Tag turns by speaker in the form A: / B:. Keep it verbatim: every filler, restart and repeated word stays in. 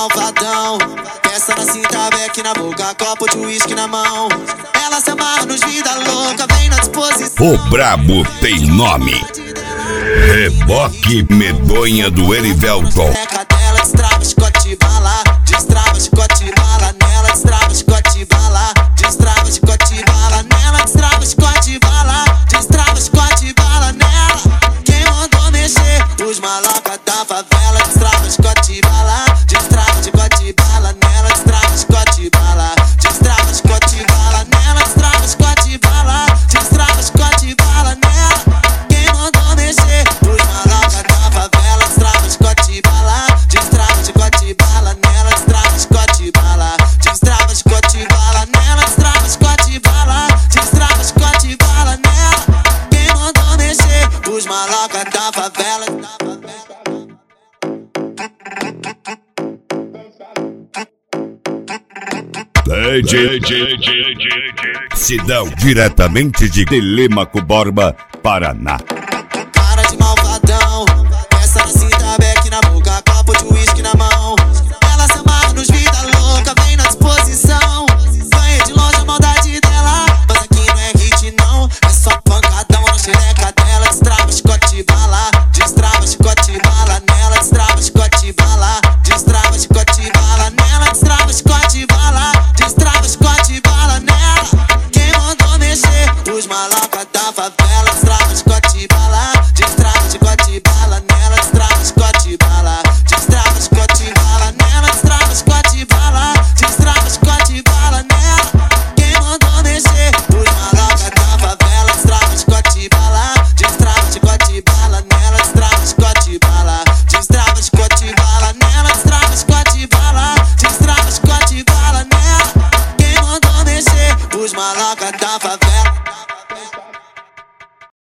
A: malvadão. Peça na cinta, beck na boca, copo de uísque na mão. Ela se amarra nos vida louca, vem na disposição.
B: O brabo tem nome. Reboque medonha do Erivelton.
A: Dela destrava, chicote, bala. Destrava, chicote, bala. Nela destrava, chicote, bala. Destrava, chicote, bala. Nela destrava, chicote, bala. Destrava, chicote, bala nela. Quem mandou mexer? Os maloca da favela. Destrava, chicote, bala. Destrava, chicote, bala. Nela destrava, chicote, bala. Destrava, chicote, bala. Nela destrava, chicote, bala. Destrava, chicote, bala nela. Quem mandou mexer? Os maloca da favela. Destrava, chicote, bala. Destrava, chicote, bala. Nela destrava, chicote, bala. Destrava, chicote, bala. Nela destrava, chicote, bala. Destrava, chicote, bala nela. Quem mandou mexer? Os maloca da favela.
B: D J Sidão, diretamente de Telêmaco Borba, Paraná.
A: Cara de malvadão, peça na cinta, beck na boca, copo de uísque na mão. Ela se amarra nos vida louca, vem na disposição. Ganhei de longe a maldade dela, mas aqui não é hit não. É só pancadão na xereca dela. Destrava, chicote, bala. Destrava, chicote, bala. Nela destrava, chicote, bala. Destrava, chicote, bala. Nela destrava, chicote, bala. Destrava, chicote,